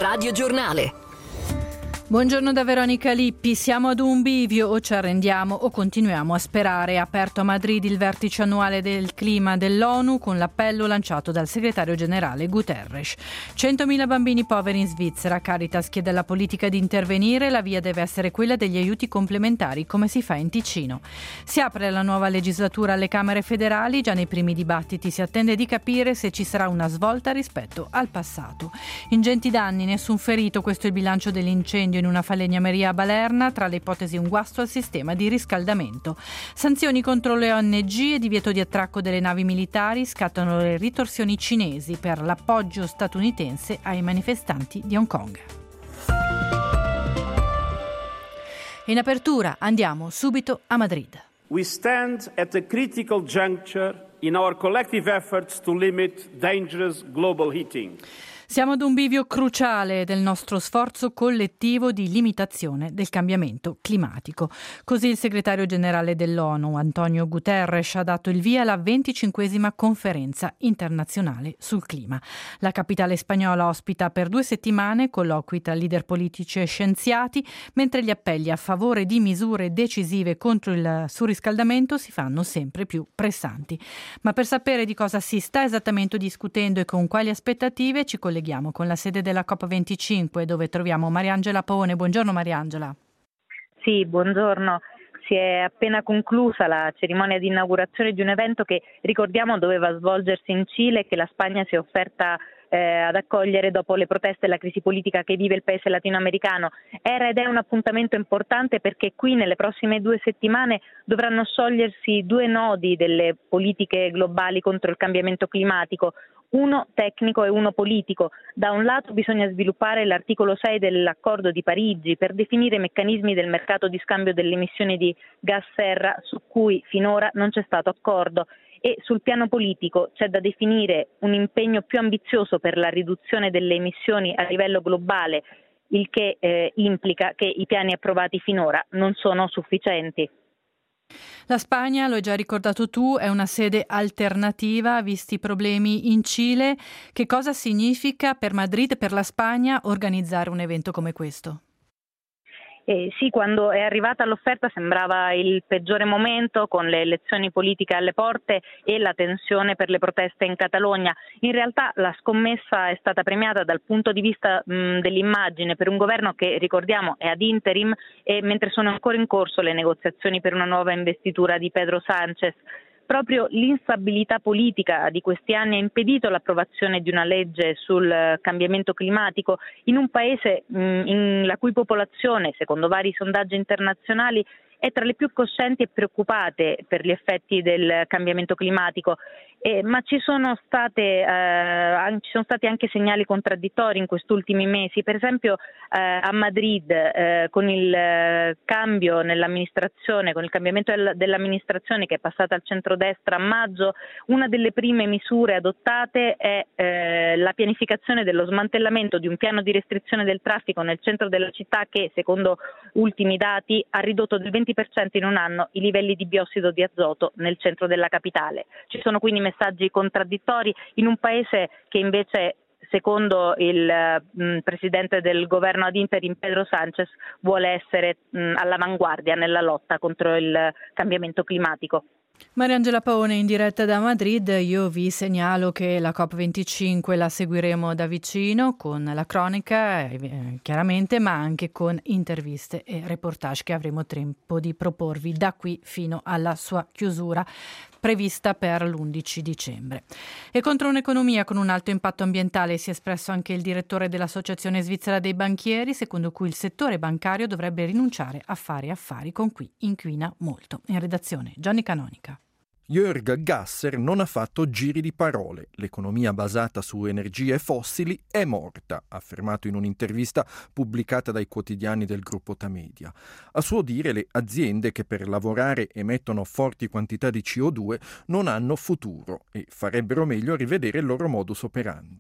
Radio Giornale. Buongiorno da Veronica Lippi. Siamo ad un bivio: o ci arrendiamo o continuiamo a sperare. È aperto a Madrid il vertice annuale del clima dell'ONU con l'appello lanciato dal segretario generale Guterres. 100.000 bambini poveri in Svizzera. Caritas chiede alla politica di intervenire. La via deve essere quella degli aiuti complementari, come si fa in Ticino. Si apre la nuova legislatura alle Camere federali. Già nei primi dibattiti si attende di capire se ci sarà una svolta rispetto al passato. Ingenti danni, nessun ferito. Questo è il bilancio dell'incendio in una falegnameria a Balerna. Tra le ipotesi un guasto al sistema di riscaldamento. Sanzioni contro le ONG e divieto di attracco delle navi militari. Scattano le ritorsioni cinesi per l'appoggio statunitense ai manifestanti di Hong Kong. In apertura andiamo subito a Madrid. We stand at a critical juncture in our collective efforts to limit dangerous global heating. Siamo ad un bivio cruciale del nostro sforzo collettivo di limitazione del cambiamento climatico. Così il segretario generale dell'ONU, Antonio Guterres, ha dato il via alla 25ª conferenza internazionale sul clima. La capitale spagnola ospita per 2 settimane colloqui tra leader politici e scienziati, mentre gli appelli a favore di misure decisive contro il surriscaldamento si fanno sempre più pressanti. Ma per sapere di cosa si sta esattamente discutendo e con quali aspettative ci colleghiamo con la sede della COP25, dove troviamo Mariangela Paone. Buongiorno Mariangela. Sì, buongiorno. Si è appena conclusa la cerimonia di inaugurazione di un evento che, ricordiamo, doveva svolgersi in Cile e che la Spagna si è offerta ad accogliere dopo le proteste e la crisi politica che vive il paese latinoamericano. Era ed è un appuntamento importante perché qui nelle prossime 2 settimane dovranno sciogliersi 2 nodi delle politiche globali contro il cambiamento climatico. Uno tecnico e uno politico. Da un lato bisogna sviluppare l'articolo 6 dell'accordo di Parigi per definire i meccanismi del mercato di scambio delle emissioni di gas serra, su cui finora non c'è stato accordo, e sul piano politico c'è da definire un impegno più ambizioso per la riduzione delle emissioni a livello globale, il che implica che i piani approvati finora non sono sufficienti. La Spagna, lo hai già ricordato tu, è una sede alternativa visti i problemi in Cile. Che cosa significa per Madrid, per la Spagna, organizzare un evento come questo? Sì, quando è arrivata l'offerta sembrava il peggiore momento, con le elezioni politiche alle porte e la tensione per le proteste in Catalogna. In realtà la scommessa è stata premiata dal punto di vista dell'immagine per un governo che, ricordiamo, è ad interim e mentre sono ancora in corso le negoziazioni per una nuova investitura di Pedro Sánchez. Proprio l'instabilità politica di questi anni ha impedito l'approvazione di una legge sul cambiamento climatico in un paese la cui popolazione, secondo vari sondaggi internazionali, è tra le più coscienti e preoccupate per gli effetti del cambiamento climatico. Ma ci sono stati anche segnali contraddittori in questi ultimi mesi. Per esempio a Madrid con il cambio nell'amministrazione, con il cambiamento dell'amministrazione che è passata al centrodestra a maggio, una delle prime misure adottate è la pianificazione dello smantellamento di un piano di restrizione del traffico nel centro della città che, secondo ultimi dati, ha ridotto del 20% in un anno i livelli di biossido di azoto nel centro della capitale. Ci sono quindi messaggi contraddittori in un paese che invece, secondo il presidente del governo ad interim Pedro Sánchez, vuole essere all'avanguardia nella lotta contro il cambiamento climatico. Mariangela Paone in diretta da Madrid. Io vi segnalo che la COP25 la seguiremo da vicino con la cronaca chiaramente, ma anche con interviste e reportage che avremo tempo di proporvi da qui fino alla sua chiusura prevista per l'11 dicembre. E contro un'economia con un alto impatto ambientale si è espresso anche il direttore dell'Associazione Svizzera dei Banchieri, secondo cui il settore bancario dovrebbe rinunciare a fare affari con chi inquina molto. In redazione Gianni Canonica. Jörg Gasser non ha fatto giri di parole. L'economia basata su energie fossili è morta, ha affermato in un'intervista pubblicata dai quotidiani del gruppo Tamedia. A suo dire, le aziende che per lavorare emettono forti quantità di CO2 non hanno futuro e farebbero meglio a rivedere il loro modus operandi.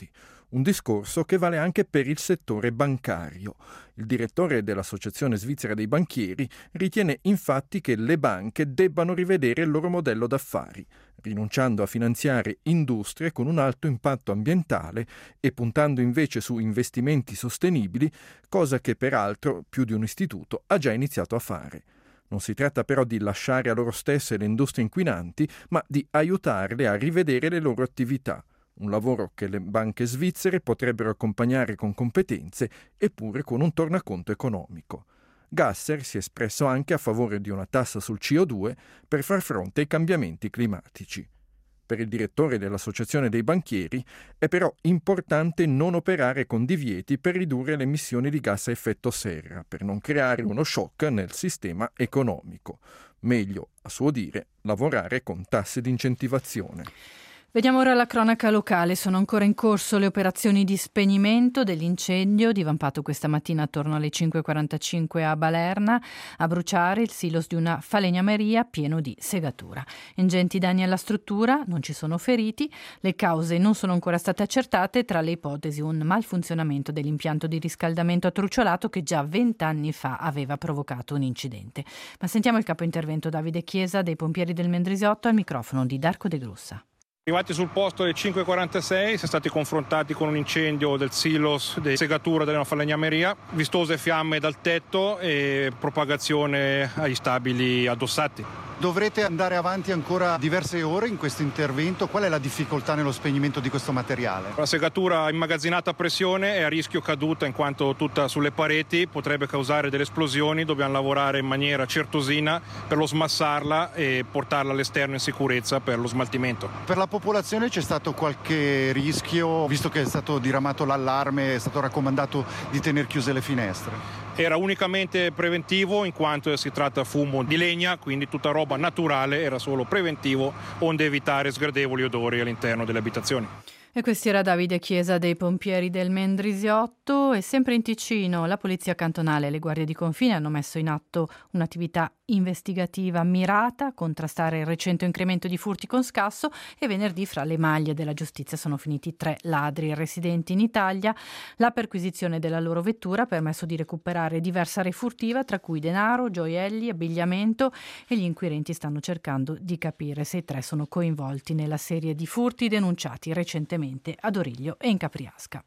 Un discorso che vale anche per il settore bancario. Il direttore dell'Associazione Svizzera dei Banchieri ritiene infatti che le banche debbano rivedere il loro modello d'affari, rinunciando a finanziare industrie con un alto impatto ambientale e puntando invece su investimenti sostenibili, cosa che peraltro più di un istituto ha già iniziato a fare. Non si tratta però di lasciare a loro stesse le industrie inquinanti, ma di aiutarle a rivedere le loro attività. Un lavoro che le banche svizzere potrebbero accompagnare con competenze e pure con un tornaconto economico. Gasser si è espresso anche a favore di una tassa sul CO2 per far fronte ai cambiamenti climatici. Per il direttore dell'Associazione dei Banchieri è però importante non operare con divieti per ridurre le emissioni di gas a effetto serra, per non creare uno shock nel sistema economico. Meglio, a suo dire, lavorare con tasse di incentivazione. Vediamo ora la cronaca locale. Sono ancora in corso le operazioni di spegnimento dell'incendio divampato questa mattina attorno alle 5.45 a Balerna, a bruciare il silos di una falegnameria pieno di segatura. Ingenti danni alla struttura, non ci sono feriti, le cause non sono ancora state accertate, tra le ipotesi un malfunzionamento dell'impianto di riscaldamento a truciolato che già 20 anni fa aveva provocato un incidente. Ma sentiamo il capo intervento Davide Chiesa dei pompieri del Mendrisiotto al microfono di Darko De Grussa. Arrivati sul posto alle 5.46 siamo stati confrontati con un incendio del silos di segatura della falegnameria, vistose fiamme dal tetto e propagazione agli stabili addossati. Dovrete andare avanti ancora diverse ore in questo intervento. Qual è la difficoltà nello spegnimento di questo materiale? La segatura immagazzinata a pressione è a rischio caduta in quanto tutta sulle pareti, potrebbe causare delle esplosioni. Dobbiamo lavorare in maniera certosina per lo smassarla e portarla all'esterno in sicurezza per lo smaltimento. Per la popolazione c'è stato qualche rischio, visto che è stato diramato l'allarme, è stato raccomandato di tenere chiuse le finestre? Era unicamente preventivo in quanto si tratta di fumo di legna, quindi tutta roba naturale, era solo preventivo onde evitare sgradevoli odori all'interno delle abitazioni. E questo era Davide Chiesa dei pompieri del Mendrisiotto. E sempre in Ticino la polizia cantonale e le guardie di confine hanno messo in atto un'attività investigativa mirata a contrastare il recente incremento di furti con scasso e venerdì fra le maglie della giustizia sono finiti 3 ladri residenti in Italia. La perquisizione della loro vettura ha permesso di recuperare diversa area furtiva, tra cui denaro, gioielli, abbigliamento, e gli inquirenti stanno cercando di capire se i 3 sono coinvolti nella serie di furti denunciati recentemente ad Origlio e in Capriasca.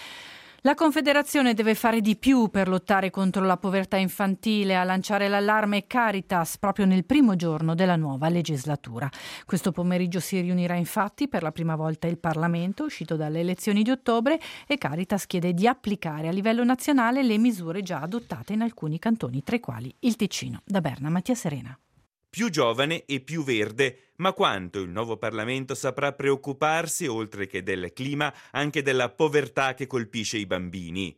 La Confederazione deve fare di più per lottare contro la povertà infantile. A lanciare l'allarme Caritas proprio nel primo giorno della nuova legislatura. Questo pomeriggio si riunirà infatti per la prima volta il Parlamento, uscito dalle elezioni di ottobre, e Caritas chiede di applicare a livello nazionale le misure già adottate in alcuni cantoni, tra i quali il Ticino. Da Berna, Mattia Serena. Più giovane e più verde, ma quanto il nuovo Parlamento saprà preoccuparsi, oltre che del clima, anche della povertà che colpisce i bambini?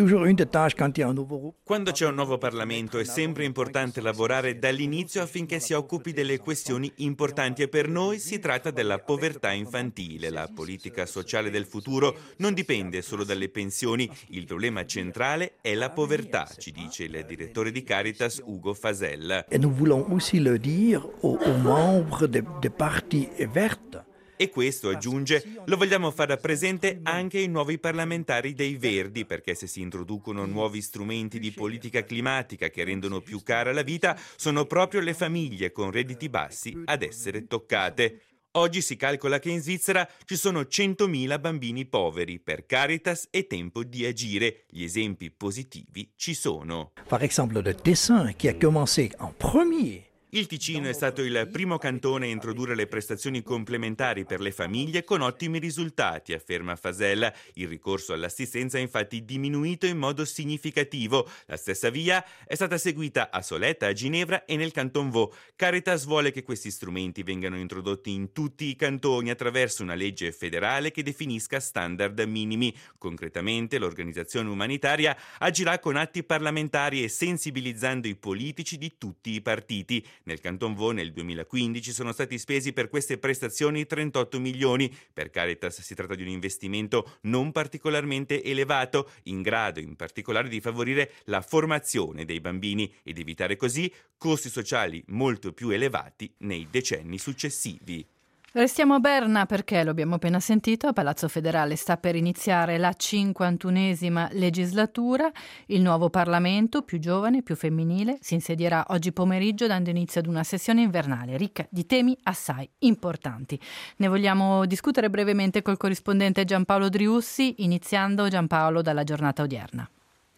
Quando c'è un nuovo Parlamento è sempre importante lavorare dall'inizio affinché si occupi delle questioni importanti e per noi si tratta della povertà infantile. La politica sociale del futuro non dipende solo dalle pensioni, il problema centrale è la povertà, ci dice il direttore di Caritas Ugo Fasel. E nous voulons aussi le dire aux membres des partis verts. E questo, aggiunge, lo vogliamo far presente anche ai nuovi parlamentari dei Verdi, perché se si introducono nuovi strumenti di politica climatica che rendono più cara la vita, sono proprio le famiglie con redditi bassi ad essere toccate. Oggi si calcola che in Svizzera ci sono 100.000 bambini poveri. Per Caritas è tempo di agire. Gli esempi positivi ci sono. Par exemple, le Tessin, qui a commencé en premier. Il Ticino è stato il primo cantone a introdurre le prestazioni complementari per le famiglie con ottimi risultati, afferma Fasel. Il ricorso all'assistenza è infatti diminuito in modo significativo. La stessa via è stata seguita a Soletta, a Ginevra e nel Canton Vaud. Caritas vuole che questi strumenti vengano introdotti in tutti i cantoni attraverso una legge federale che definisca standard minimi. Concretamente, l'organizzazione umanitaria agirà con atti parlamentari e sensibilizzando i politici di tutti i partiti. Nel Canton Vaud nel 2015 sono stati spesi per queste prestazioni 38 milioni. Per Caritas si tratta di un investimento non particolarmente elevato, in grado in particolare di favorire la formazione dei bambini ed evitare così costi sociali molto più elevati nei decenni successivi. Restiamo a Berna perché, lo abbiamo appena sentito, a Palazzo Federale sta per iniziare la 51esima legislatura. Il nuovo Parlamento, più giovane, più femminile, si insedierà oggi pomeriggio dando inizio ad una sessione invernale ricca di temi assai importanti. Ne vogliamo discutere brevemente col corrispondente Giampaolo Driussi, iniziando Giampaolo dalla giornata odierna.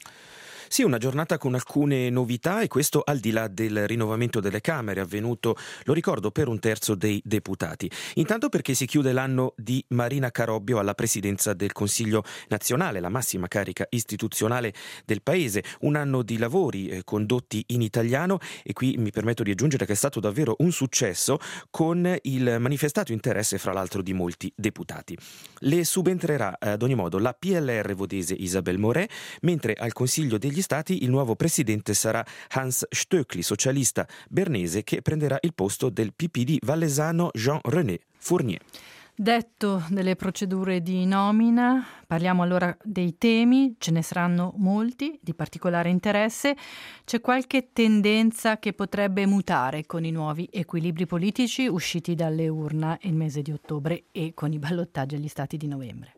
Sì, una giornata con alcune novità e questo al di là del rinnovamento delle Camere avvenuto, lo ricordo, per 1/3 dei deputati. Intanto perché si chiude l'anno di Marina Carobbio alla presidenza del Consiglio nazionale, la massima carica istituzionale del paese. Un anno di lavori condotti in italiano e qui mi permetto di aggiungere che è stato davvero un successo con il manifestato interesse fra l'altro di molti deputati. Le subentrerà ad ogni modo la PLR vodese Isabel Moret, mentre al Consiglio degli Stati il nuovo presidente sarà Hans Stöckli, socialista bernese che prenderà il posto del PPD vallesano Jean-René Fournier. Detto delle procedure di nomina, parliamo allora dei temi, ce ne saranno molti di particolare interesse. C'è qualche tendenza che potrebbe mutare con i nuovi equilibri politici usciti dalle urne il mese di ottobre e con i ballottaggi agli stati di novembre?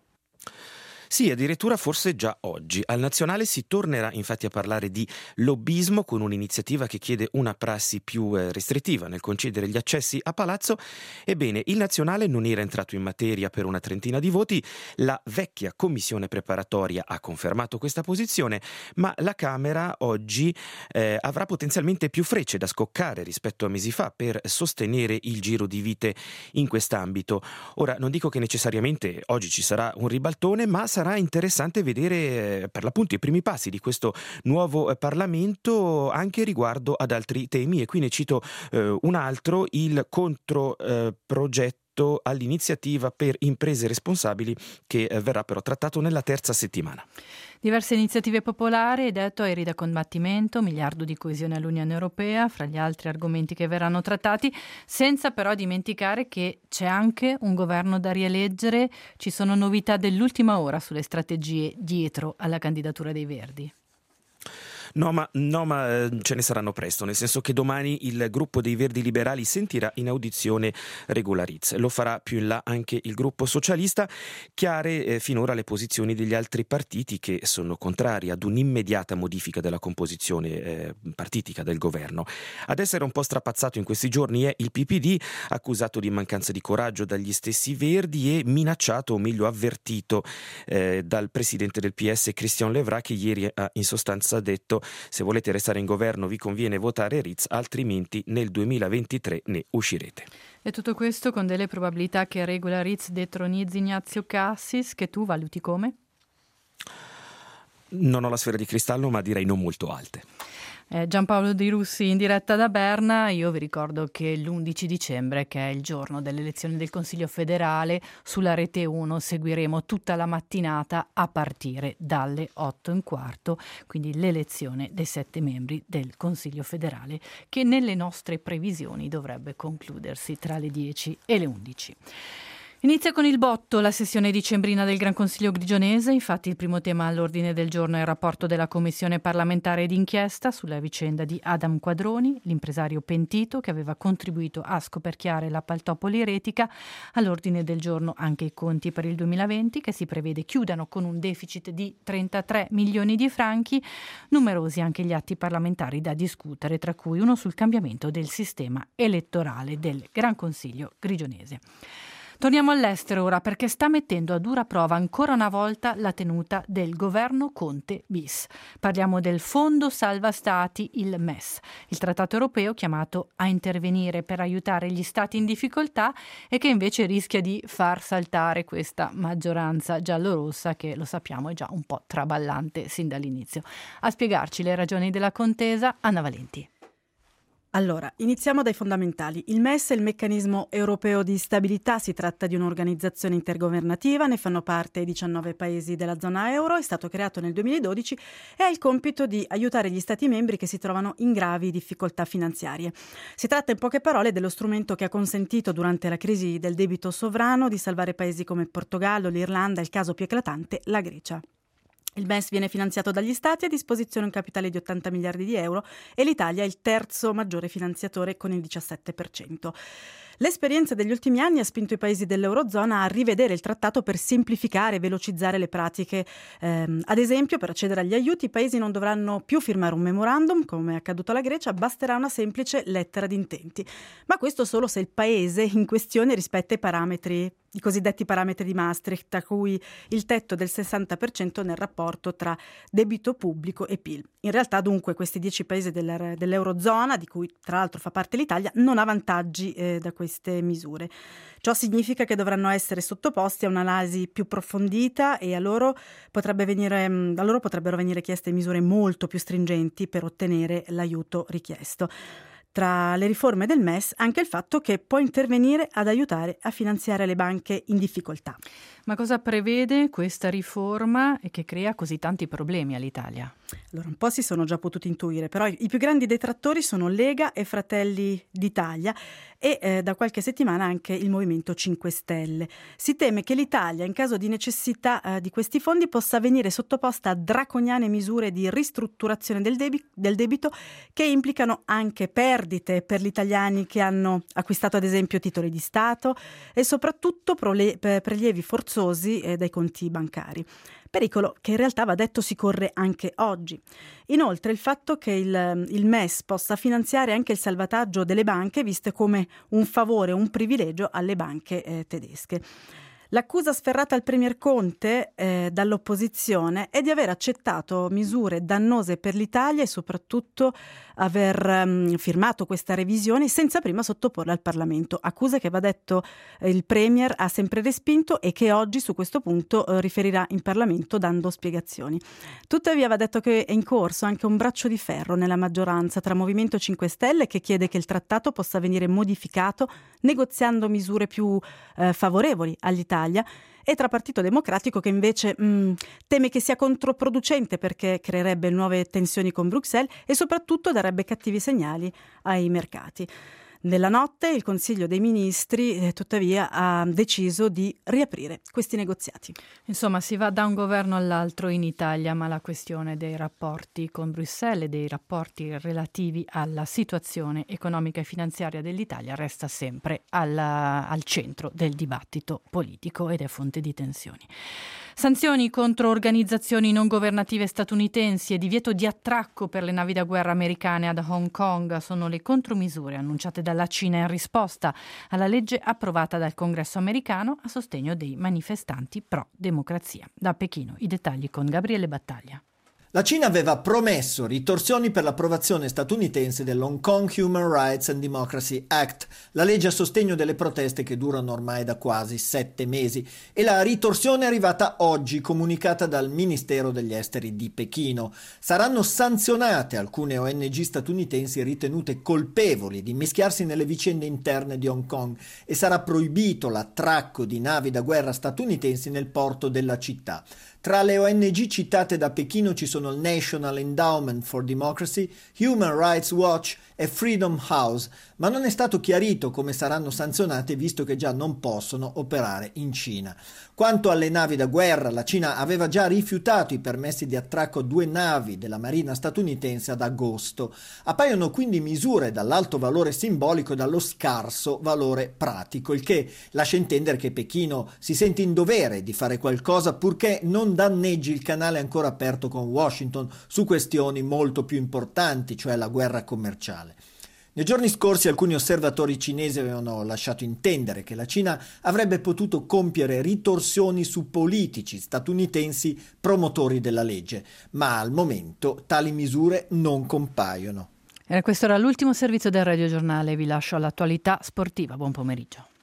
Sì, addirittura forse già oggi. Al Nazionale si tornerà infatti a parlare di lobbismo con un'iniziativa che chiede una prassi più restrittiva nel concedere gli accessi a palazzo. Ebbene, il Nazionale non era entrato in materia per una trentina di voti, la vecchia commissione preparatoria ha confermato questa posizione, ma la Camera oggi avrà potenzialmente più frecce da scoccare rispetto a mesi fa per sostenere il giro di vite in quest'ambito. Ora, non dico che necessariamente oggi ci sarà un ribaltone, ma sarà interessante vedere per l'appunto i primi passi di questo nuovo Parlamento anche riguardo ad altri temi, e qui ne cito un altro, il controprogetto all'iniziativa per imprese responsabili che verrà però trattato nella terza settimana. Diverse iniziative popolari, hai detto, aerei da combattimento, miliardo di coesione all'Unione Europea, fra gli altri argomenti che verranno trattati, senza però dimenticare che c'è anche un governo da rieleggere, ci sono novità dell'ultima ora sulle strategie dietro alla candidatura dei Verdi. No, ma ce ne saranno presto, nel senso che domani il gruppo dei Verdi Liberali sentirà in audizione Regularitz. Lo farà più in là anche il gruppo socialista. Chiare finora le posizioni degli altri partiti che sono contrari ad un'immediata modifica della composizione partitica del governo. Ad essere un po' strapazzato in questi giorni è il PPD, accusato di mancanza di coraggio dagli stessi Verdi e minacciato, o meglio avvertito, dal presidente del PS Christian Levrat, che ieri ha in sostanza detto: se volete restare in governo vi conviene votare Ritz, altrimenti nel 2023 ne uscirete. E tutto questo con delle probabilità che Regularitz detronizzi Ignazio Cassis, che tu valuti come? Non ho la sfera di cristallo, ma direi non molto alte. Giampaolo Driussi in diretta da Berna. Io vi ricordo che l'11 dicembre, che è il giorno delle elezioni del Consiglio federale, sulla Rete 1 seguiremo tutta la mattinata a partire dalle 8:15, quindi l'elezione dei 7 membri del Consiglio federale, che nelle nostre previsioni dovrebbe concludersi tra le 10 e le 11. Inizia con il botto la sessione dicembrina del Gran Consiglio grigionese. Infatti il primo tema all'ordine del giorno è il rapporto della Commissione parlamentare d'inchiesta sulla vicenda di Adam Quadroni, l'impresario pentito che aveva contribuito a scoperchiare l'appaltopoli eretica. All'ordine del giorno anche i conti per il 2020, che si prevede chiudano con un deficit di 33 milioni di franchi. Numerosi anche gli atti parlamentari da discutere, tra cui uno sul cambiamento del sistema elettorale del Gran Consiglio grigionese. Torniamo all'estero ora, perché sta mettendo a dura prova ancora una volta la tenuta del governo Conte bis. Parliamo del Fondo Salva Stati, il MES, il trattato europeo chiamato a intervenire per aiutare gli stati in difficoltà e che invece rischia di far saltare questa maggioranza giallorossa che, lo sappiamo, è già un po' traballante sin dall'inizio. A spiegarci le ragioni della contesa, Anna Valenti. Allora, iniziamo dai fondamentali. Il MES è il meccanismo europeo di stabilità, si tratta di un'organizzazione intergovernativa, ne fanno parte 19 paesi della zona euro, è stato creato nel 2012 e ha il compito di aiutare gli stati membri che si trovano in gravi difficoltà finanziarie. Si tratta in poche parole dello strumento che ha consentito durante la crisi del debito sovrano di salvare paesi come il Portogallo, l'Irlanda e, il caso più eclatante, la Grecia. Il MES viene finanziato dagli Stati, a disposizione un capitale di 80 miliardi di euro e l'Italia è il terzo maggiore finanziatore con il 17%. L'esperienza degli ultimi anni ha spinto i paesi dell'Eurozona a rivedere il trattato per semplificare e velocizzare le pratiche. Ad esempio, per accedere agli aiuti i paesi non dovranno più firmare un memorandum, come è accaduto alla Grecia, basterà una semplice lettera di intenti. Ma questo solo se il paese in questione rispetta i cosiddetti parametri di Maastricht, a cui il tetto del 60% nel rapporto tra debito pubblico e PIL. In realtà, dunque, questi 10 paesi dell'Eurozona, di cui tra l'altro fa parte l'Italia, non ha vantaggi da queste misure. Ciò significa che dovranno essere sottoposti a un'analisi più approfondita e a loro potrebbero venire chieste misure molto più stringenti per ottenere l'aiuto richiesto. Tra le riforme del MES anche il fatto che può intervenire ad aiutare a finanziare le banche in difficoltà. Ma cosa prevede questa riforma e che crea così tanti problemi all'Italia? Allora, un po' si sono già potuti intuire, però i più grandi detrattori sono Lega e Fratelli d'Italia e da qualche settimana anche il Movimento 5 Stelle. Si teme che l'Italia, in caso di necessità di questi fondi, possa venire sottoposta a draconiane misure di ristrutturazione del debito che implicano anche perdite per gli italiani che hanno acquistato ad esempio titoli di Stato e soprattutto prelievi forzosi dai conti bancari. Pericolo che in realtà, va detto, si corre anche oggi. Inoltre il fatto che il MES possa finanziare anche il salvataggio delle banche viste come un favore, un privilegio alle banche tedesche. L'accusa sferrata al Premier Conte dall'opposizione è di aver accettato misure dannose per l'Italia e soprattutto aver firmato questa revisione senza prima sottoporla al Parlamento. Accusa che, va detto, il Premier ha sempre respinto e che oggi su questo punto riferirà in Parlamento dando spiegazioni. Tuttavia va detto che è in corso anche un braccio di ferro nella maggioranza tra Movimento 5 Stelle, che chiede che il trattato possa venire modificato negoziando misure più favorevoli all'Italia, e tra Partito Democratico, che invece teme che sia controproducente perché creerebbe nuove tensioni con Bruxelles e soprattutto darebbe cattivi segnali ai mercati. Nella notte il Consiglio dei Ministri tuttavia ha deciso di riaprire questi negoziati. Insomma, si va da un governo all'altro in Italia, ma la questione dei rapporti con Bruxelles e dei rapporti relativi alla situazione economica e finanziaria dell'Italia resta sempre al centro del dibattito politico ed è fonte di tensioni. Sanzioni contro organizzazioni non governative statunitensi e divieto di attracco per le navi da guerra americane ad Hong Kong sono le contromisure annunciate dalla Cina in risposta alla legge approvata dal Congresso americano a sostegno dei manifestanti pro-democrazia. Da Pechino i dettagli con Gabriele Battaglia. La Cina aveva promesso ritorsioni per l'approvazione statunitense dell'Hong Kong Human Rights and Democracy Act, la legge a sostegno delle proteste che durano ormai da quasi 7 mesi, e la ritorsione è arrivata oggi, comunicata dal Ministero degli Esteri di Pechino. Saranno sanzionate alcune ONG statunitensi ritenute colpevoli di mischiarsi nelle vicende interne di Hong Kong e sarà proibito l'attracco di navi da guerra statunitensi nel porto della città. Tra le ONG citate da Pechino ci sono il National Endowment for Democracy, Human Rights Watch e Freedom House, ma non è stato chiarito come saranno sanzionate visto che già non possono operare in Cina. Quanto alle navi da guerra, la Cina aveva già rifiutato i permessi di attracco a 2 navi della Marina statunitense ad agosto. Appaiono quindi misure dall'alto valore simbolico e dallo scarso valore pratico, il che lascia intendere che Pechino si sente in dovere di fare qualcosa purché non danneggi il canale ancora aperto con Washington su questioni molto più importanti, cioè la guerra commerciale. Nei giorni scorsi alcuni osservatori cinesi avevano lasciato intendere che la Cina avrebbe potuto compiere ritorsioni su politici statunitensi promotori della legge, ma al momento tali misure non compaiono. Questo era l'ultimo servizio del radiogiornale, vi lascio all'attualità sportiva, buon pomeriggio.